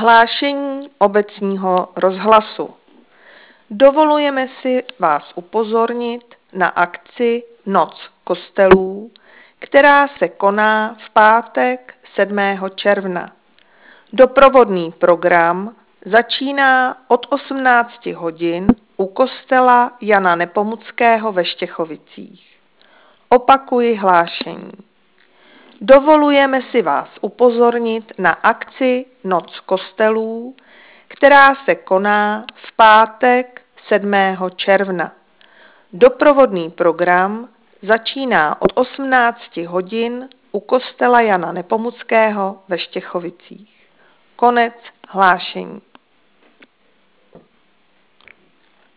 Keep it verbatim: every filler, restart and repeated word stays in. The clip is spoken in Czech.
Hlášení obecního rozhlasu. Dovolujeme si vás upozornit na akci Noc kostelů, která se koná v pátek sedmého června. Doprovodný program začíná od osmnácti hodin u kostela Jana Nepomuckého ve Štěchovicích. Opakuji hlášení. Dovolujeme si vás upozornit na akci Noc kostelů, která se koná v pátek sedmého června. Doprovodný program začíná od osmnácti hodin u kostela Jana Nepomuckého ve Štěchovicích. Konec hlášení.